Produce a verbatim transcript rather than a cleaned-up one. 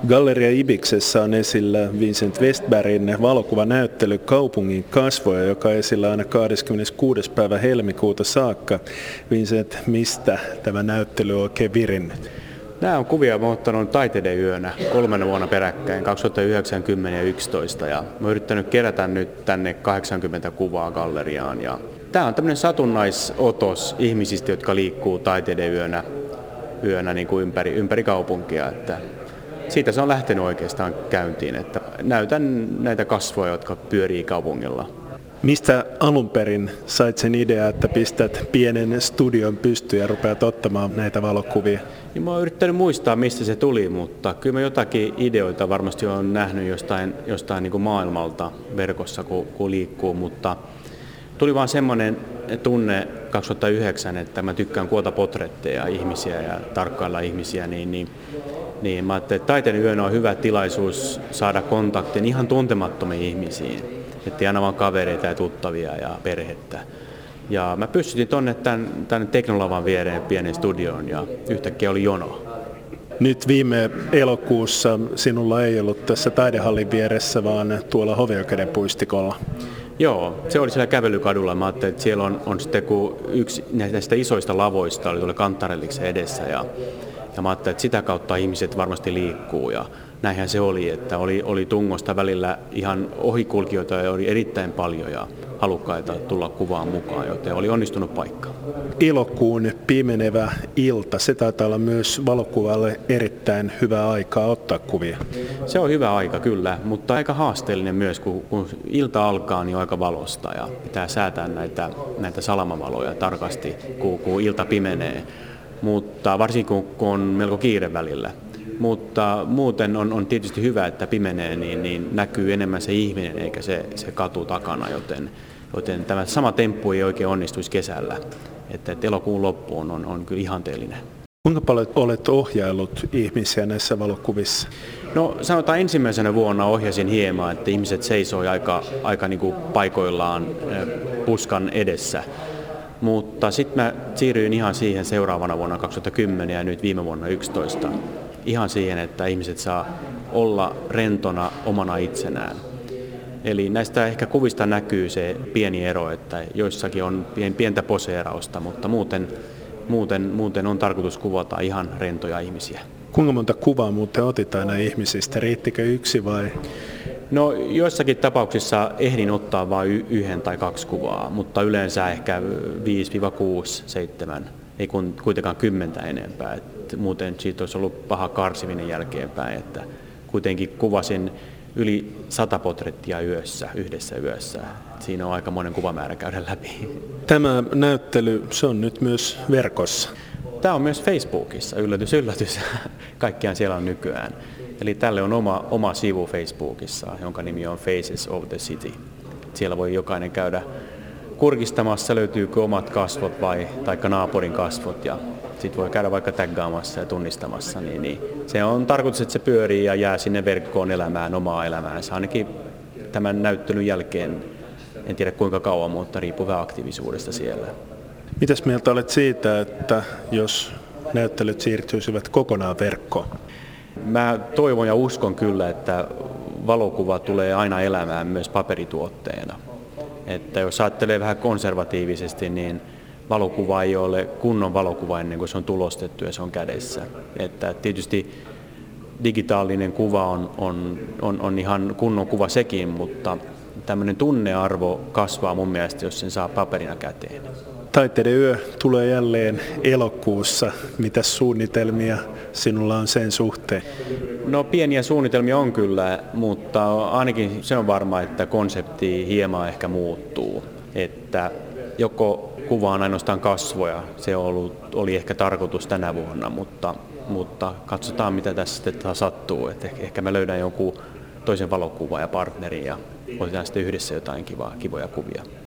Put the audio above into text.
Galleria Ibiksessä on esillä Vincent Westbergin valokuvanäyttely Kaupungin kasvoja, joka on esillä aina kahdeskymmeneskuudes päivä helmikuuta saakka. Vincent, mistä tämä näyttely on oikein virinnyt? Nämä on kuvia, mä oon ottanut taiteiden yönä kolmena vuonna peräkkäin, kaksituhattayhdeksän, kymmenen ja yksitoista. Ja mä oon yrittänyt kerätä nyt tänne kahdeksankymmentä kuvaa galleriaan. Ja tää on tämmöinen satunnaisotos ihmisistä, jotka liikkuu taiteiden yönä, yönä niin kuin ympäri, ympäri kaupunkia. Että siitä se on lähtenyt oikeastaan käyntiin, että näytän näitä kasvoja, jotka pyörii kaupungilla. Mistä alun perin sait sen idea, että pistät pienen studion pystyyn ja rupeat ottamaan näitä valokuvia? Niin mä oon yrittänyt muistaa, mistä se tuli, mutta kyllä mä jotakin ideoita varmasti olen nähnyt jostain, jostain niin kuin maailmalta verkossa, kun, kun liikkuu, mutta tuli vaan semmoinen tunne kaksituhattayhdeksän, että mä tykkään kuota potretteja ihmisiä ja tarkkailla ihmisiä, niin, niin, niin mä ajattelin, että taiteen yönä on hyvä tilaisuus saada kontaktin ihan tuntemattomiin ihmisiin. Että aina vaan kavereita ja tuttavia ja perhettä. Ja mä pystytin tonne tämän, tänne Teknolavan viereen pienen studioon ja yhtäkkiä oli jono. Nyt viime elokuussa sinulla ei ollut tässä taidehallin vieressä, vaan tuolla Hovioikeuden puistikolla. Joo, se oli siellä kävelykadulla. Mä ajattelin, että siellä on, on sitten kun yksi näistä isoista lavoista oli tuolla Kanttarelliksen edessä. Ja, ja mä ajattelin, että sitä kautta ihmiset varmasti liikkuu. Ja näinhän se oli, että oli, oli tungosta välillä ihan ohikulkijoita ja oli erittäin paljon ja halukkaita tulla kuvaan mukaan, joten oli onnistunut paikka. Elokuun pimenevä ilta, se taitaa olla myös valokuvalle erittäin hyvä aikaa ottaa kuvia. Se on hyvä aika kyllä, mutta aika haasteellinen myös, kun, kun ilta alkaa, niin on aika valosta ja pitää säätää näitä, näitä salamavaloja tarkasti, kun, kun ilta pimenee, mutta varsinkin kun on melko kiire välillä. Mutta muuten on, on tietysti hyvä, että pimenee, niin, niin näkyy enemmän se ihminen eikä se, se katu takana, joten, joten tämä sama temppu ei oikein onnistuisi kesällä. Että, että elokuun loppuun on, on kyllä ihanteellinen. Kuinka paljon olet ohjaillut ihmisiä näissä valokuvissa? No sanotaan ensimmäisenä vuonna ohjasin hieman, että ihmiset seisoi aika, aika niin kuin paikoillaan puskan edessä. Mutta sitten mä siirryin ihan siihen seuraavana vuonna kaksituhattakymmenen ja nyt viime vuonna yksitoista. Ihan siihen, että ihmiset saa olla rentona omana itsenään. Eli näistä ehkä kuvista näkyy se pieni ero, että joissakin on pientä poseerausta, mutta muuten, muuten, muuten on tarkoitus kuvata ihan rentoja ihmisiä. Kuinka monta kuvaa muuten otit aina ihmisistä? Riittikö yksi vai? No joissakin tapauksissa ehdin ottaa vain yhden tai kaksi kuvaa, mutta yleensä ehkä viisi, kuusi, seitsemän. Ei kuitenkaan kymmentä enempää, että muuten siitä olisi ollut paha karsiminen jälkeenpäin, että kuitenkin kuvasin yli sata potrettia yössä, yhdessä yössä. Siinä on aika monen kuvamäärä käydä läpi. Tämä näyttely, se on nyt myös verkossa. Tämä on myös Facebookissa, yllätys, yllätys. Kaikkiaan siellä on nykyään. Eli tälle on oma, oma sivu Facebookissa, jonka nimi on Faces of the City. Siellä voi jokainen käydä kurkistamassa, löytyykö omat kasvot vai taikka naapurin kasvot ja sitten voi käydä vaikka taggaamassa ja tunnistamassa. Niin, niin. Se on tarkoitus, että se pyörii ja jää sinne verkkoon elämään omaa elämäänsä. Ainakin tämän näyttelyn jälkeen, en tiedä kuinka kauan, mutta riippuu vähän aktiivisuudesta siellä. Mitäs mieltä olet siitä, että jos näyttelyt siirtyisivät kokonaan verkkoon? Mä toivon ja uskon kyllä, että valokuva tulee aina elämään myös paperituotteena. Että jos ajattelee vähän konservatiivisesti, niin valokuva ei ole kunnon valokuva ennen kuin se on tulostettu ja se on kädessä. Että tietysti digitaalinen kuva on, on, on, on ihan kunnon kuva sekin, mutta tämmöinen tunnearvo kasvaa mun mielestä, jos sen saa paperina käteen. Taiteiden yö tulee jälleen elokuussa. Mitäs suunnitelmia sinulla on sen suhteen? No pieniä suunnitelmia on kyllä, mutta ainakin se on varma, että konsepti hieman ehkä muuttuu. Että joko kuvaan ainoastaan kasvoja, se oli, oli ehkä tarkoitus tänä vuonna, mutta, mutta katsotaan mitä tässä sitten sattuu. Että ehkä mä löydän jonkun toisen valokuvan ja partnerin ja otetaan sitten yhdessä jotain kivaa, kivoja kuvia.